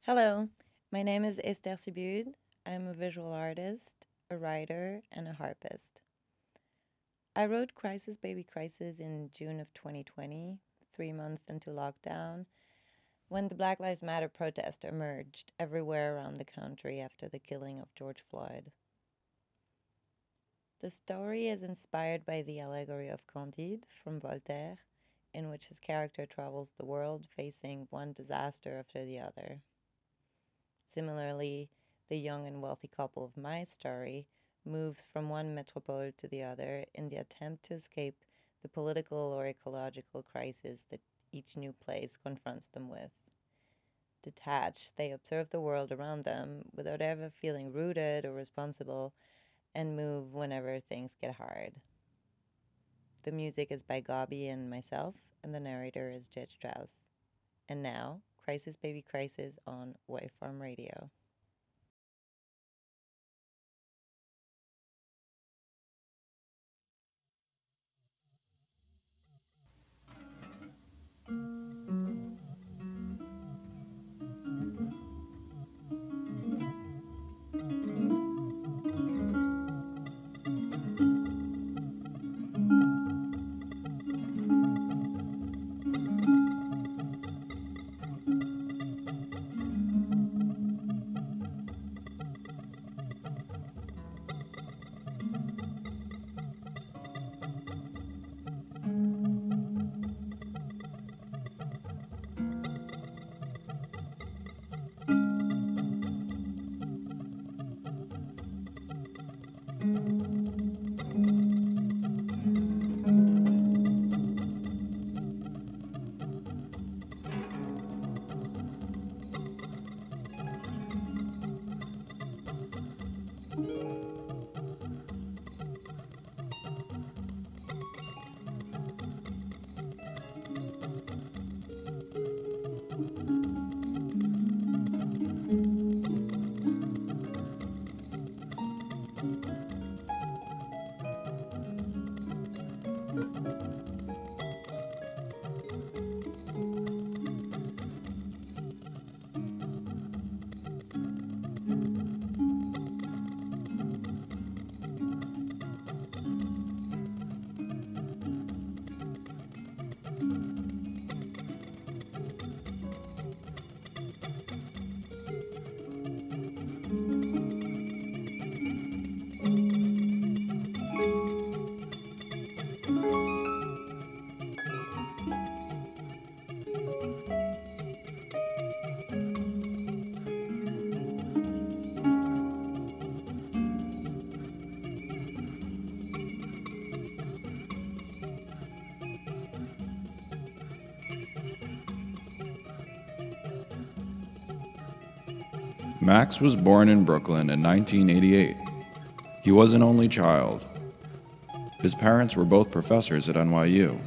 Hello, my name is Esther Sibud. I'm a visual artist, a writer, and a harpist. I wrote Crisis Baby Crisis in June of 2020, 3 months into lockdown, when the Black Lives Matter protest emerged everywhere around the country after the killing of George Floyd. The story is inspired by the allegory of Candide from Voltaire, in which his character travels the world facing one disaster after the other. Similarly, the young and wealthy couple of my story moves from one metropole to the other in the attempt to escape the political or ecological crisis that each new place confronts them with. Detached, they observe the world around them without ever feeling rooted or responsible and move whenever things get hard. The music is by Gabi and myself, and the narrator is Jed Strauss. And now, Crisis Baby Crisis on Waveform Radio. Max was born in Brooklyn in 1988. He was an only child. His parents were both professors at NYU.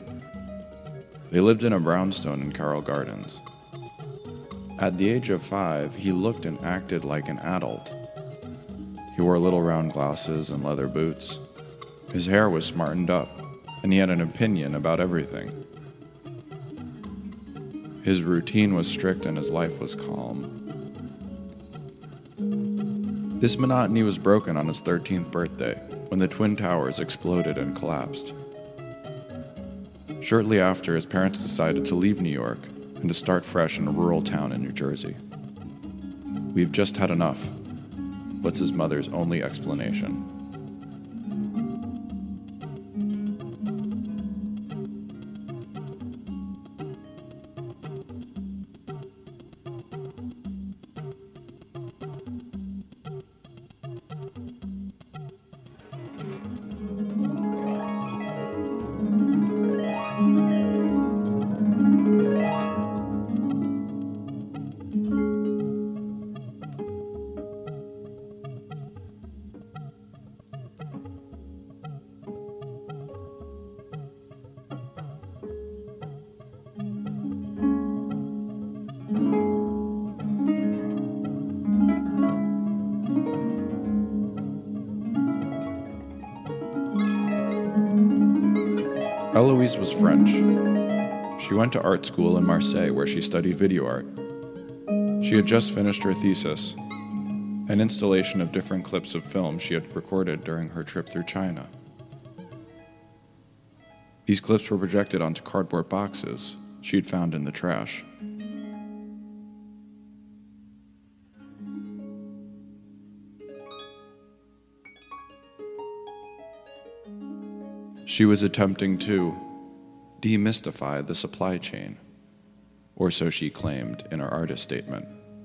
They lived in a brownstone in Carroll Gardens. At the age of 5, he looked and acted like an adult. He wore little round glasses and leather boots. His hair was smartened up, and he had an opinion about everything. His routine was strict and his life was calm. This monotony was broken on his 13th birthday, when the Twin Towers exploded and collapsed. Shortly after, his parents decided to leave New York and to start fresh in a rural town in New Jersey. "We've just had enough," was his mother's only explanation. Eloise was French. She went to art school in Marseille where she studied video art. She had just finished her thesis, an installation of different clips of film she had recorded during her trip through China. These clips were projected onto cardboard boxes she had found in the trash. She was attempting to demystify the supply chain, or so she claimed in her artist statement.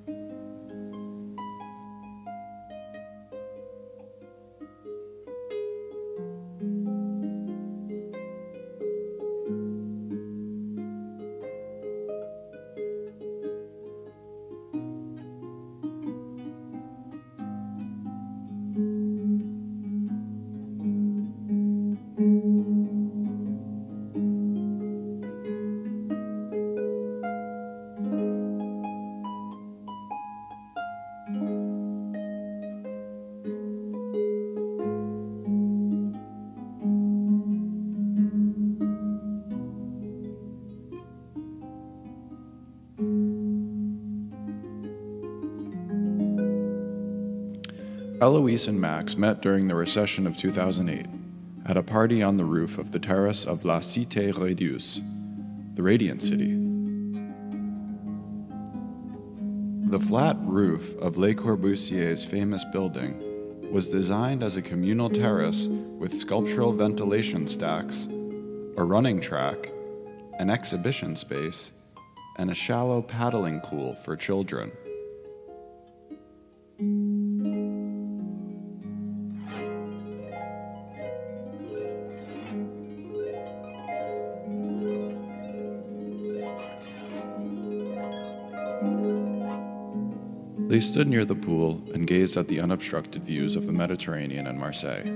Eloise and Max met during the recession of 2008 at a party on the roof of the terrace of La Cité Radieuse, the Radiant City. The flat roof of Le Corbusier's famous building was designed as a communal terrace with sculptural ventilation stacks, a running track, an exhibition space, and a shallow paddling pool for children. They stood near the pool and gazed at the unobstructed views of the Mediterranean and Marseille.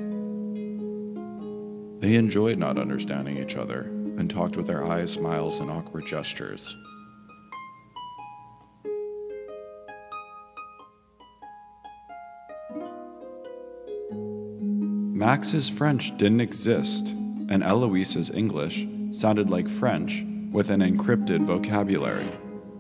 They enjoyed not understanding each other and talked with their eyes, smiles, and awkward gestures. Max's French didn't exist, and Eloise's English sounded like French with an encrypted vocabulary.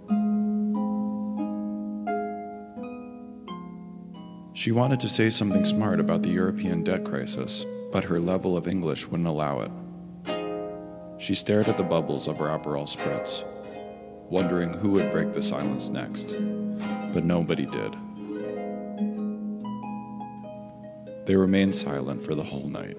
She wanted to say something smart about the European debt crisis, but her level of English wouldn't allow it. She stared at the bubbles of her Aperol Spritz, wondering who would break the silence next, but nobody did. They remained silent for the whole night.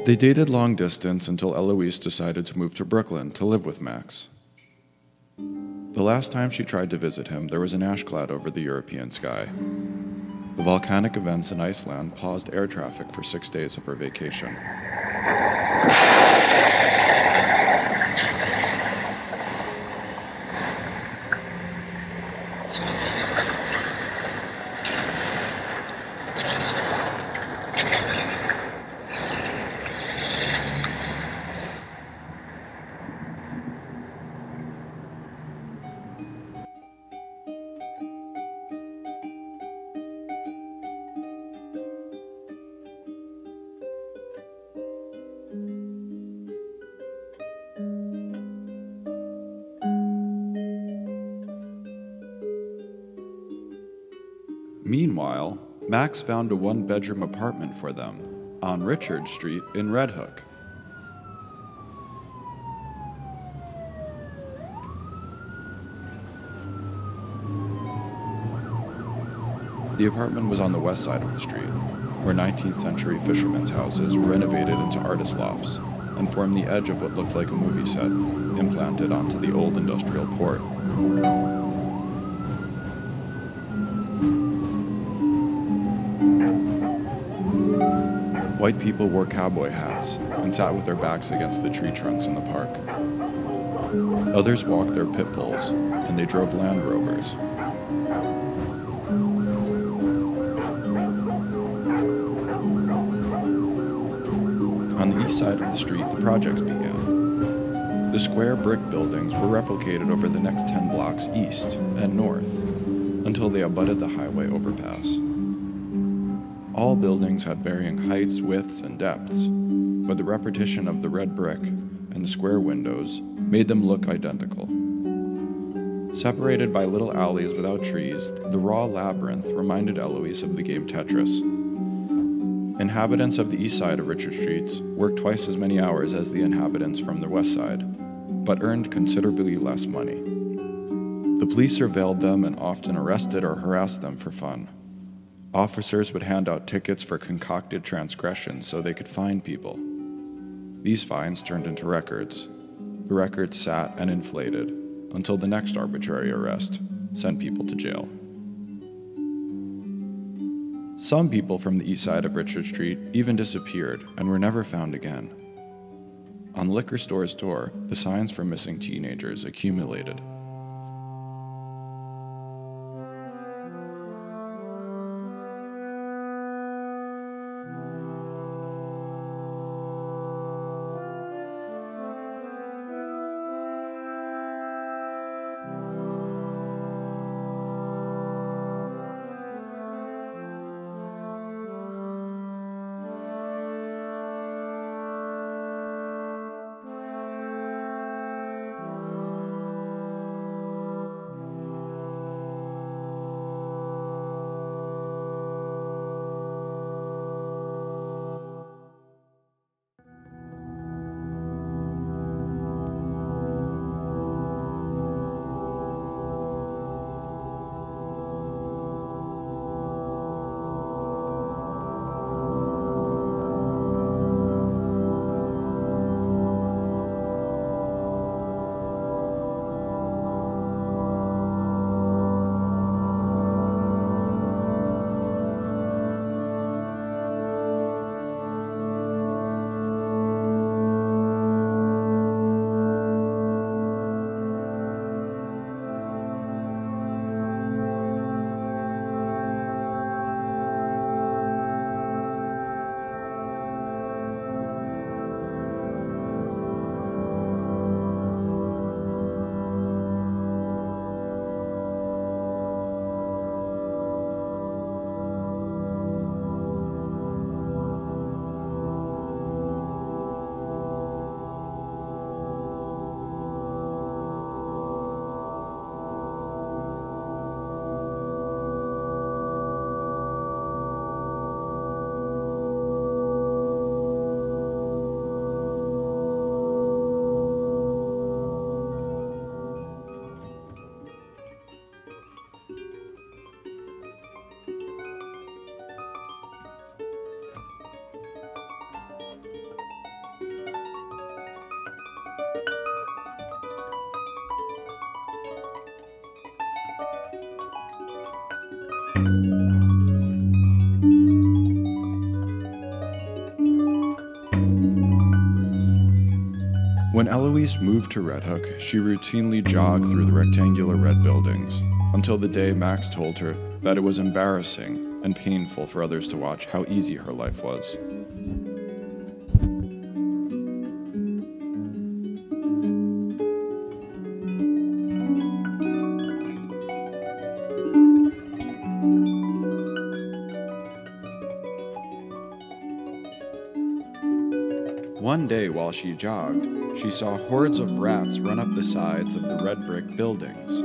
They dated long distance until Eloise decided to move to Brooklyn to live with Max. The last time she tried to visit him, there was an ash cloud over the European sky. The volcanic events in Iceland paused air traffic for 6 days of her vacation. Meanwhile, Max found a one-bedroom apartment for them on Richard Street in Red Hook. The apartment was on the west side of the street, where 19th century fishermen's houses were renovated into artist lofts and formed the edge of what looked like a movie set, implanted onto the old industrial port. White people wore cowboy hats and sat with their backs against the tree trunks in the park. Others walked their pit bulls, and they drove Land Rovers. On the east side of the street, the projects began. The square brick buildings were replicated over the next 10 blocks east and north until they abutted the highway overpass. All buildings had varying heights, widths, and depths, but the repetition of the red brick and the square windows made them look identical. Separated by little alleys without trees, the raw labyrinth reminded Eloise of the game Tetris. Inhabitants of the east side of Richard Street worked twice as many hours as the inhabitants from the west side, but earned considerably less money. The police surveilled them and often arrested or harassed them for fun. Officers would hand out tickets for concocted transgressions so they could fine people. These fines turned into records. The records sat and inflated until the next arbitrary arrest sent people to jail. Some people from the east side of Richard Street even disappeared and were never found again. On liquor store's door, the signs for missing teenagers accumulated. When Eloise moved to Red Hook, she routinely jogged through the rectangular red buildings until the day Max told her that it was embarrassing and painful for others to watch how easy her life was. One day while she jogged, she saw hordes of rats run up the sides of the red brick buildings.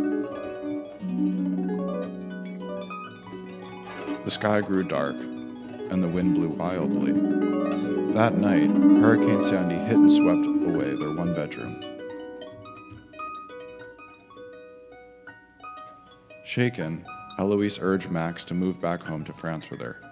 The sky grew dark, and the wind blew wildly. That night, Hurricane Sandy hit and swept away their one bedroom. Shaken, Eloise urged Max to move back home to France with her.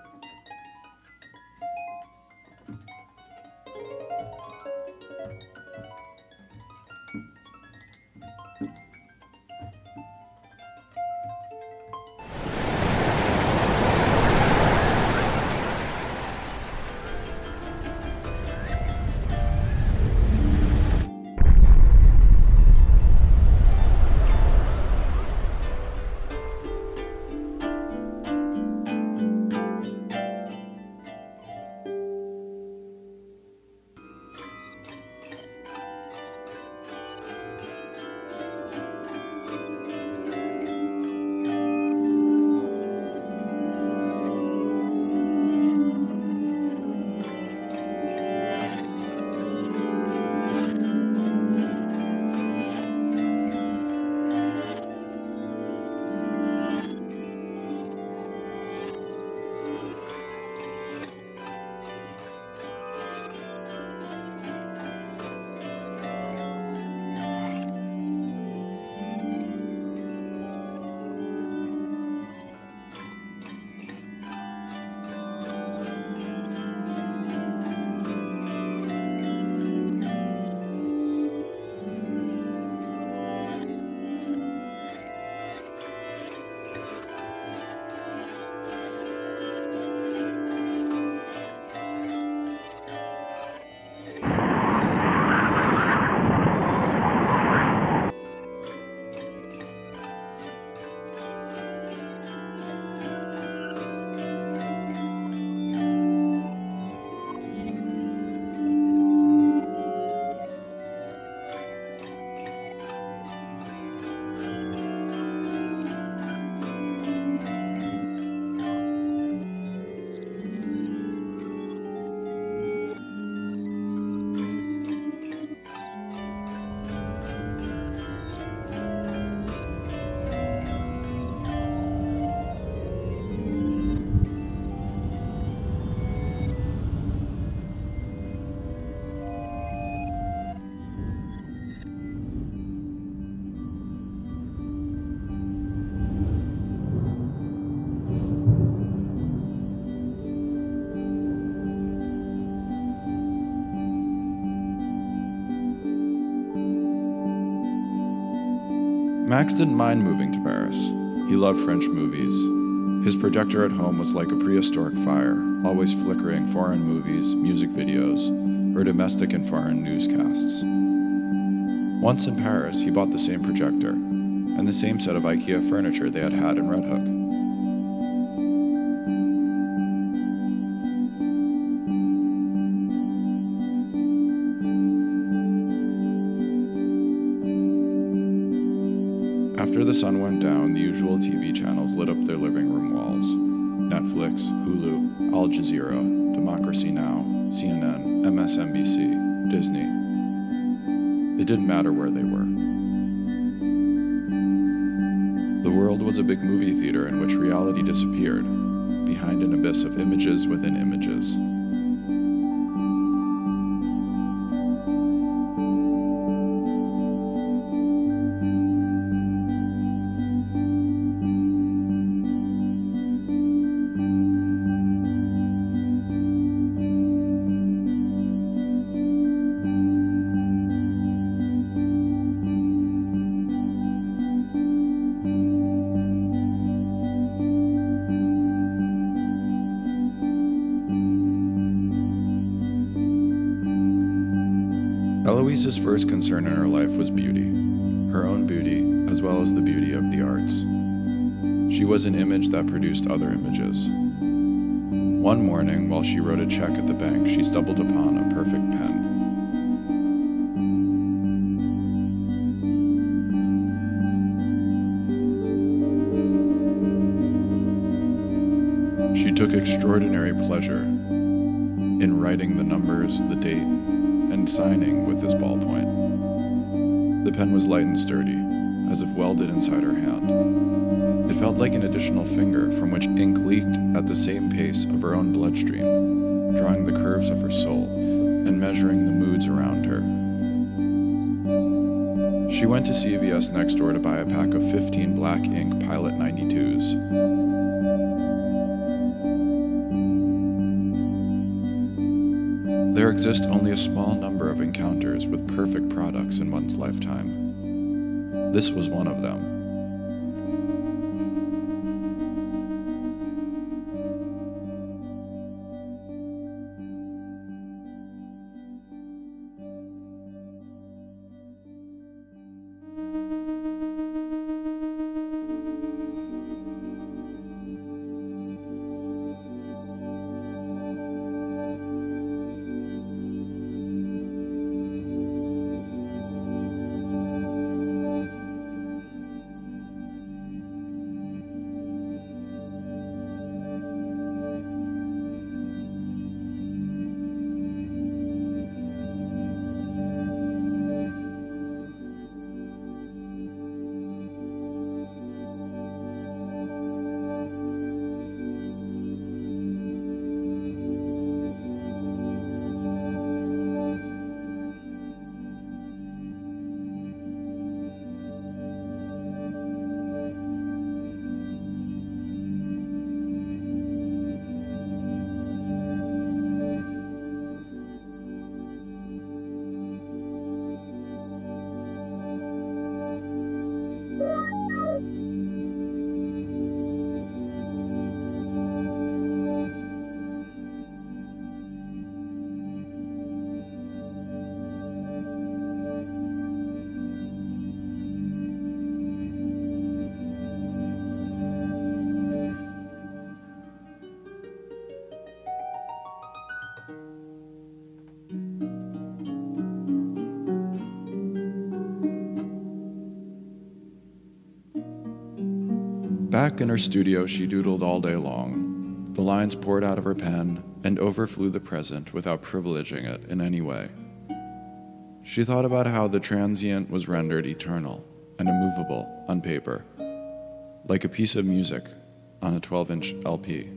Max didn't mind moving to Paris. He loved French movies. His projector at home was like a prehistoric fire, always flickering foreign movies, music videos, or domestic and foreign newscasts. Once in Paris, he bought the same projector and the same set of IKEA furniture they had had in Red Hook. After the sun went down, the usual TV channels lit up their living room walls. Netflix, Hulu, Al Jazeera, Democracy Now!, CNN, MSNBC, Disney. It didn't matter where they were. The world was a big movie theater in which reality disappeared, behind an abyss of images within images. Eloise's first concern in her life was beauty, her own beauty as well as the beauty of the arts. She was an image that produced other images. One morning, while she wrote a check at the bank, she stumbled upon a perfect pen. She took extraordinary pleasure in writing the numbers, the date, and signing with this ballpoint. The pen was light and sturdy, as if welded inside her hand. It felt like an additional finger from which ink leaked at the same pace of her own bloodstream, drawing the curves of her soul and measuring the moods around her. She went to CVS next door to buy a pack of 15 black ink Pilot 92s. There exist only a small number of encounters with perfect products in one's lifetime. This was one of them. Back in her studio, she doodled all day long. The lines poured out of her pen and overflew the present without privileging it in any way. She thought about how the transient was rendered eternal and immovable on paper, like a piece of music on a 12-inch LP.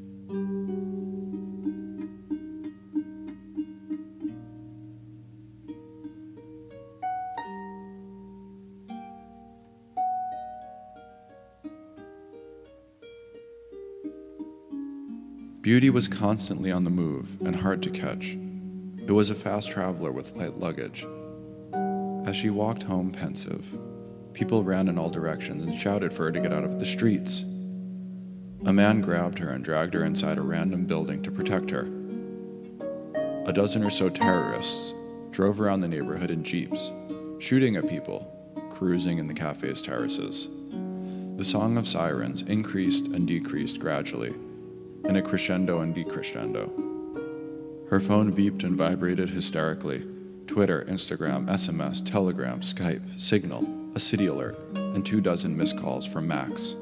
Beauty was constantly on the move and hard to catch. It was a fast traveler with light luggage. As she walked home pensive, people ran in all directions and shouted for her to get out of the streets. A man grabbed her and dragged her inside a random building to protect her. A dozen or so terrorists drove around the neighborhood in jeeps, shooting at people cruising in the cafe's terraces. The song of sirens increased and decreased gradually, in a crescendo and decrescendo. Her phone beeped and vibrated hysterically. Twitter, Instagram, SMS, Telegram, Skype, Signal, a city alert, and 24 missed calls from Max.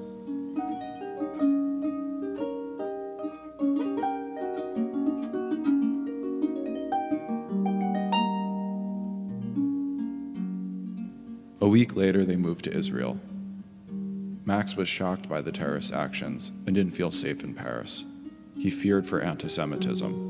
A week later, they moved to Israel. Max was shocked by the terrorist actions and didn't feel safe in Paris. He feared for anti-Semitism.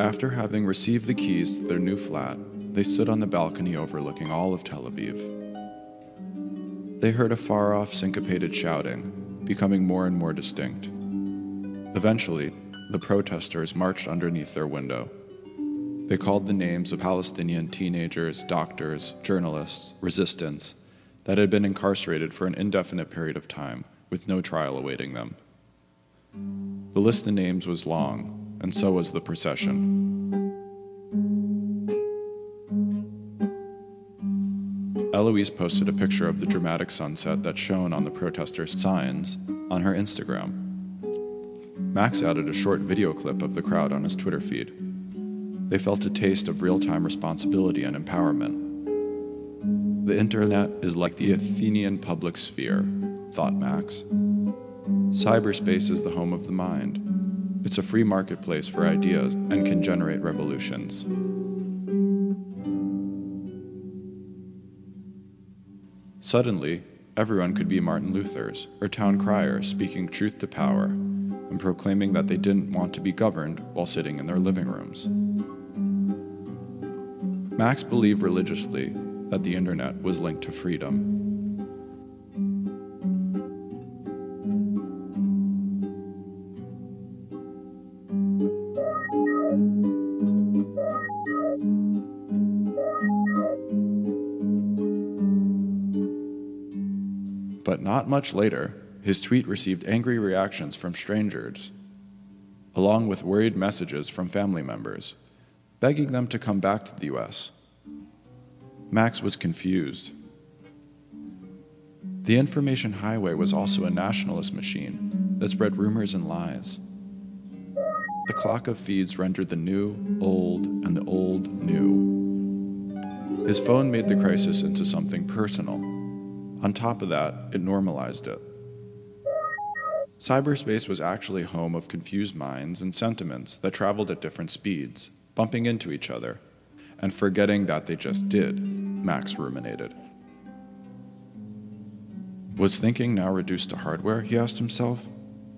After having received the keys to their new flat, they stood on the balcony overlooking all of Tel Aviv. They heard a far-off syncopated shouting, becoming more and more distinct. Eventually, the protesters marched underneath their window. They called the names of Palestinian teenagers, doctors, journalists, resistants that had been incarcerated for an indefinite period of time, with no trial awaiting them. The list of names was long, and so was the procession. Eloise posted a picture of the dramatic sunset that shone on the protesters' signs on her Instagram. Max added a short video clip of the crowd on his Twitter feed. They felt a taste of real-time responsibility and empowerment. The internet is like the Athenian public sphere, thought Max. Cyberspace is the home of the mind. It's a free marketplace for ideas and can generate revolutions. Suddenly, everyone could be Martin Luther's or town criers speaking truth to power and proclaiming that they didn't want to be governed while sitting in their living rooms. Max believed religiously that the internet was linked to freedom. But not much later, his tweet received angry reactions from strangers, along with worried messages from family members, begging them to come back to the US. Max was confused. The information highway was also a nationalist machine that spread rumors and lies. The clock of feeds rendered the new old and the old new. His phone made the crisis into something personal. On top of that, it normalized it. Cyberspace was actually home of confused minds and sentiments that traveled at different speeds, bumping into each other, and forgetting that they just did, Max ruminated. Was thinking now reduced to hardware, he asked himself?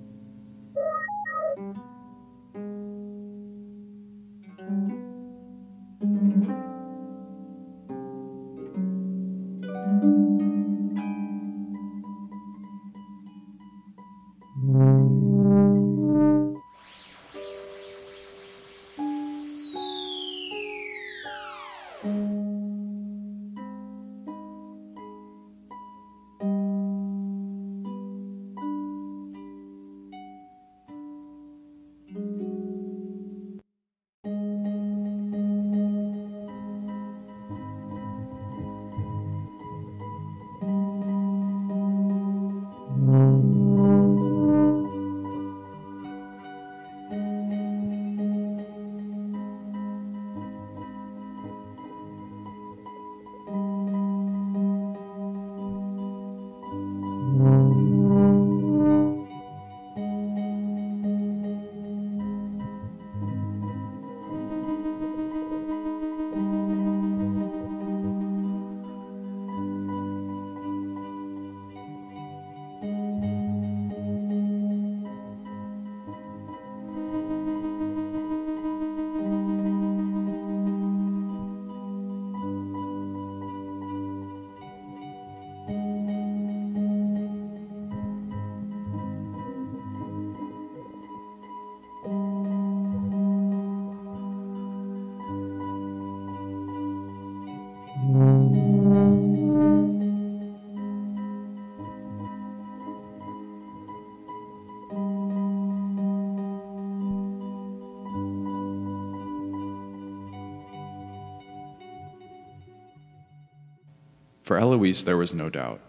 For Eloise, there was no doubt.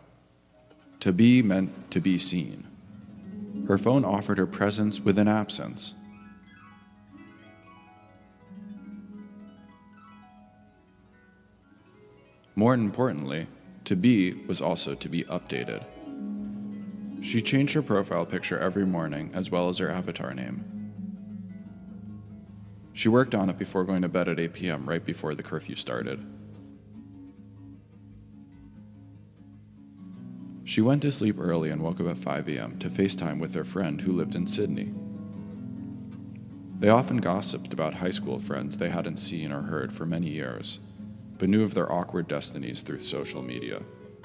To be meant to be seen. Her phone offered her presence with an absence. More importantly, to be was also to be updated. She changed her profile picture every morning as well as her avatar name. She worked on it before going to bed at 8 p.m. right before the curfew started. She went to sleep early and woke up at 5 a.m. to FaceTime with her friend who lived in Sydney. They often gossiped about high school friends they hadn't seen or heard for many years, but knew of their awkward destinies through social media.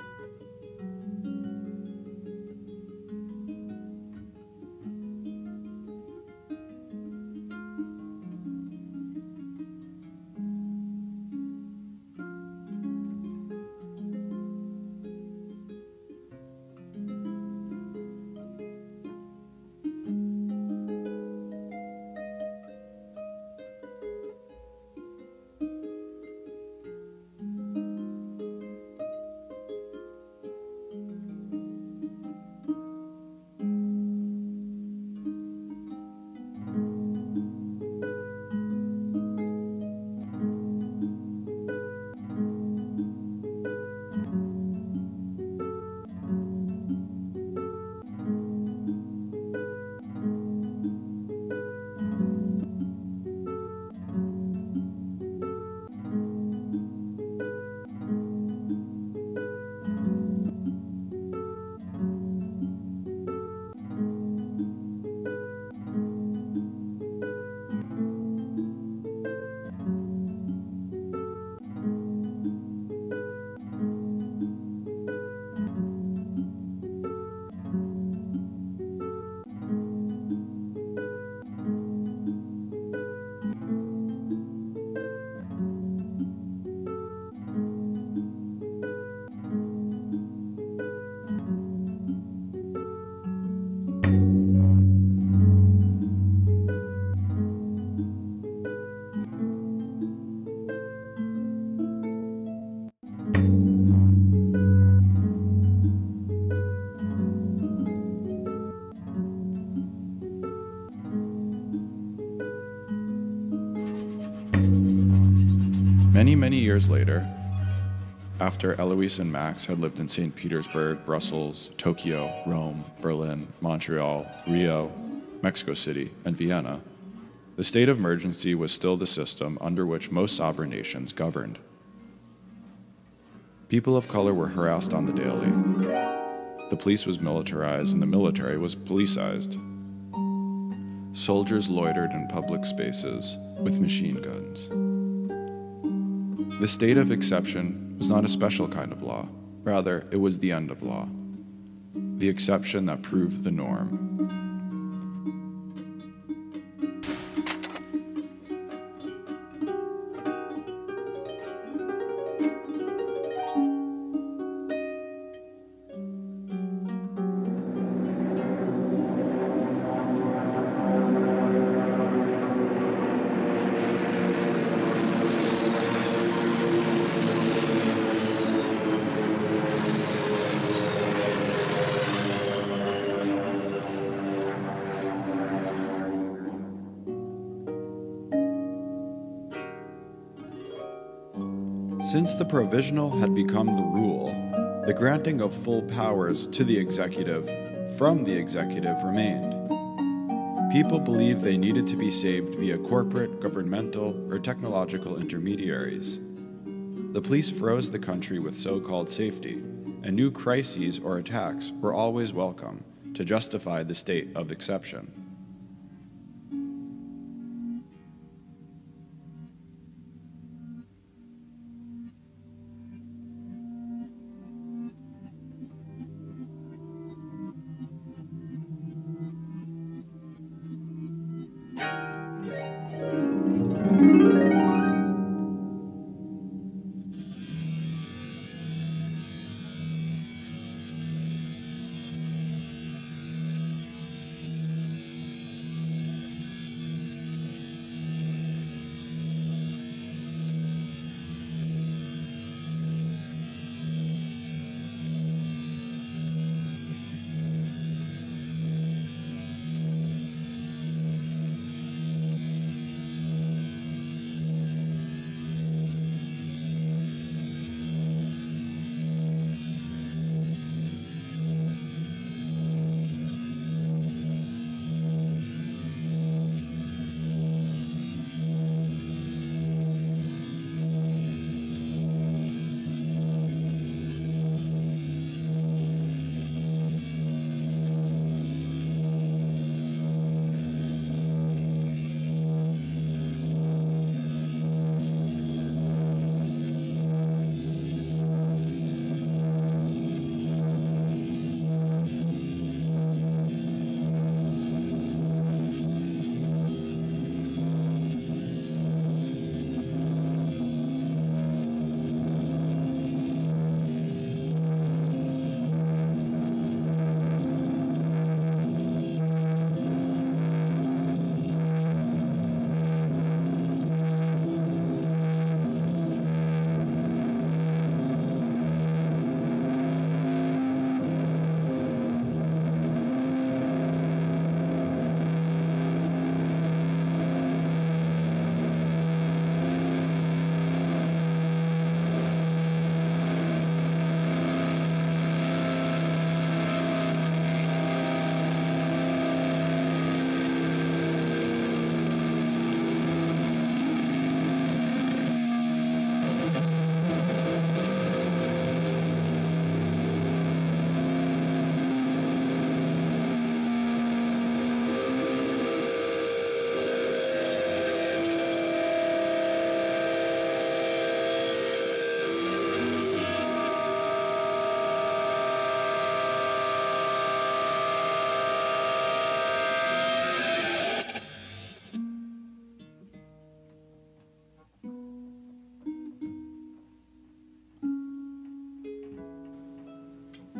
Many years later, after Eloise and Max had lived in St. Petersburg, Brussels, Tokyo, Rome, Berlin, Montreal, Rio, Mexico City, and Vienna, the state of emergency was still the system under which most sovereign nations governed. People of color were harassed on the daily. The police was militarized and the military was policized. Soldiers loitered in public spaces with machine guns. The state of exception was not a special kind of law. Rather, it was the end of law, the exception that proved the norm. Since the provisional had become the rule, the granting of full powers to the executive from the executive remained. People believed they needed to be saved via corporate, governmental, or technological intermediaries. The police froze the country with so-called safety, and new crises or attacks were always welcome to justify the state of exception.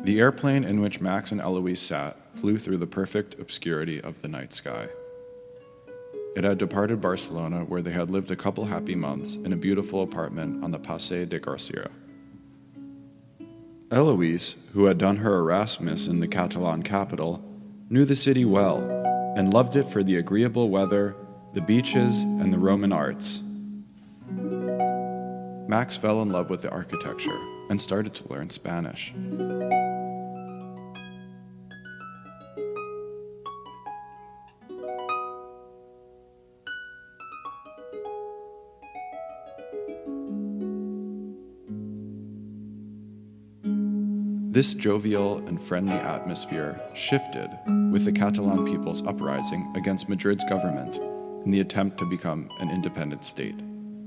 The airplane in which Max and Eloise sat flew through the perfect obscurity of the night sky. It had departed Barcelona, where they had lived a couple happy months in a beautiful apartment on the Passeig de Gràcia. Eloise, who had done her Erasmus in the Catalan capital, knew the city well and loved it for the agreeable weather, the beaches, and the Roman arts. Max fell in love with the architecture and started to learn Spanish. This jovial and friendly atmosphere shifted with the Catalan people's uprising against Madrid's government in the attempt to become an independent state.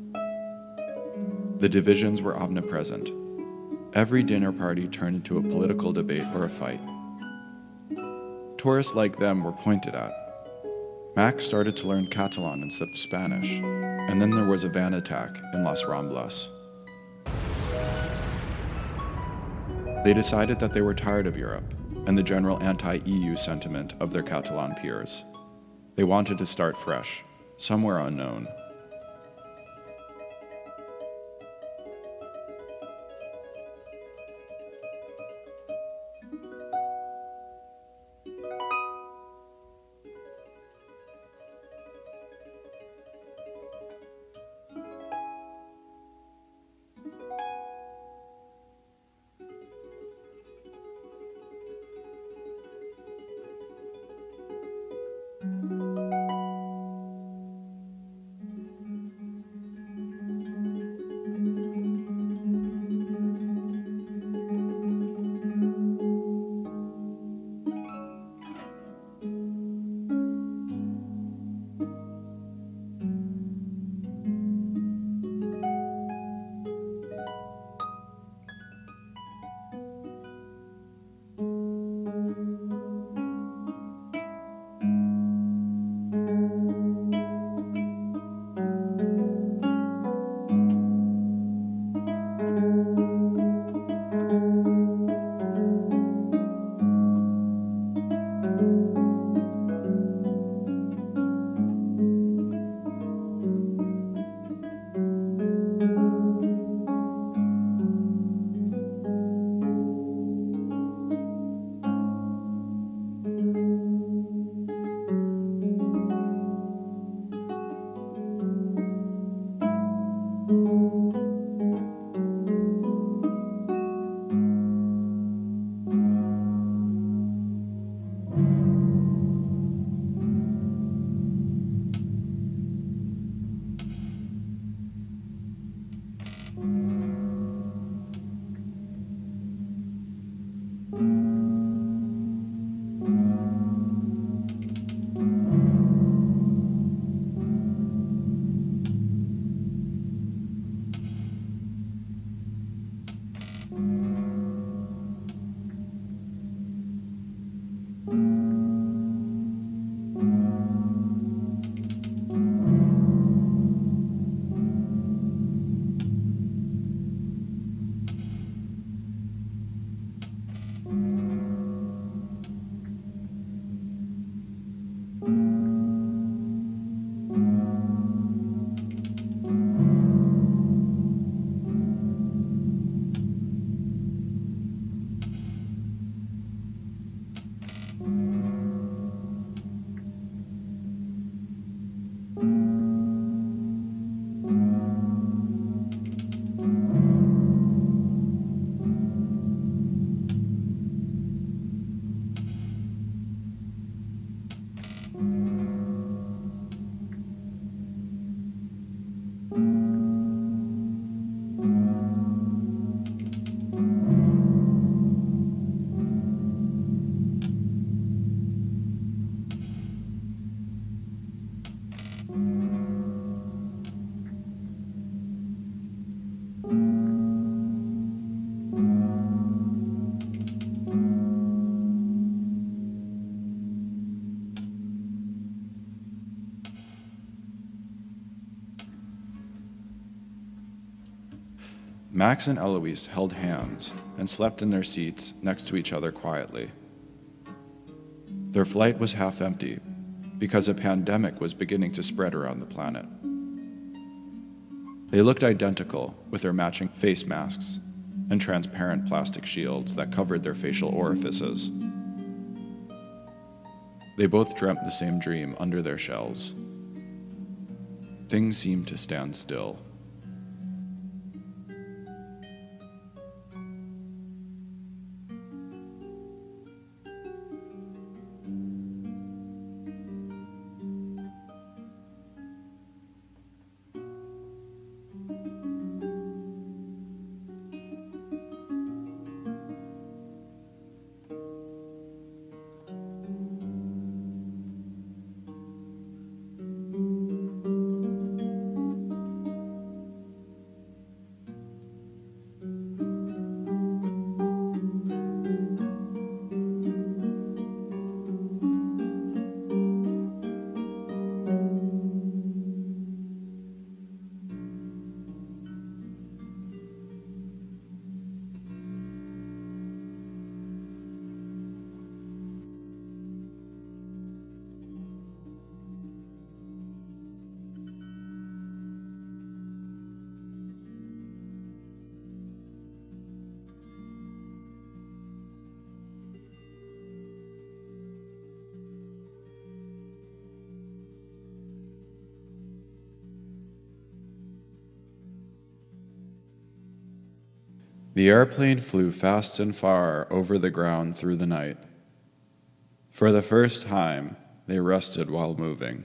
The divisions were omnipresent. Every dinner party turned into a political debate or a fight. Tourists like them were pointed at. Max started to learn Catalan instead of Spanish, and then there was a van attack in Las Ramblas. They decided that they were tired of Europe and the general anti-EU sentiment of their Catalan peers. They wanted to start fresh, somewhere unknown. Max and Eloise held hands and slept in their seats next to each other quietly. Their flight was half empty because a pandemic was beginning to spread around the planet. They looked identical with their matching face masks and transparent plastic shields that covered their facial orifices. They both dreamt the same dream under their shells. Things seemed to stand still. The airplane flew fast and far over the ground through the night. For the first time, they rested while moving.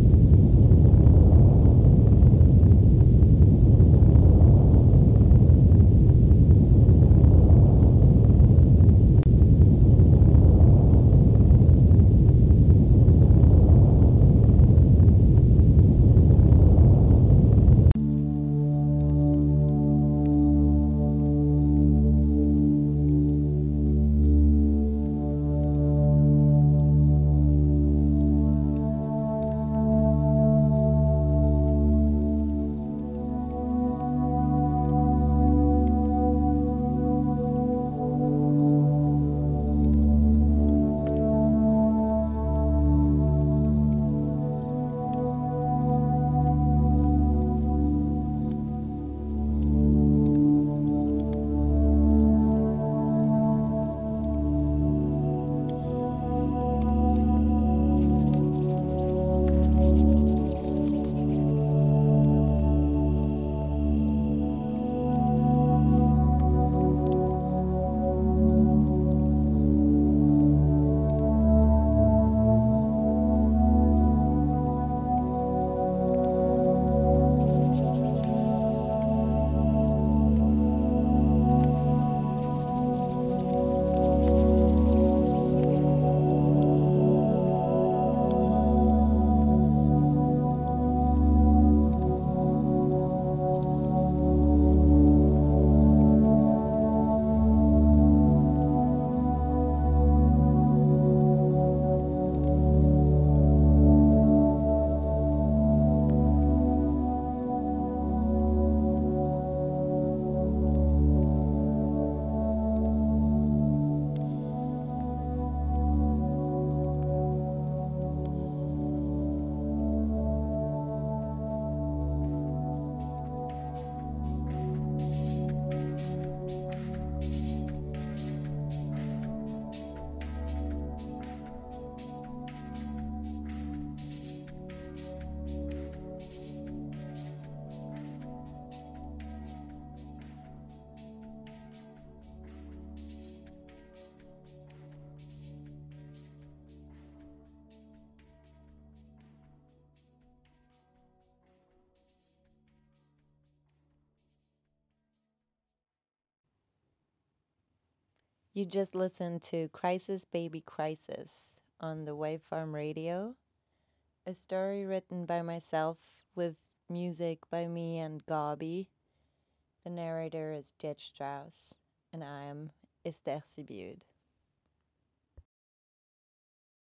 You just listened to Crisis Baby Crisis on the Wave Farm Radio, a story written by myself with music by me and Gabi. The narrator is Jet Strauss, and I am Esther Sibiud.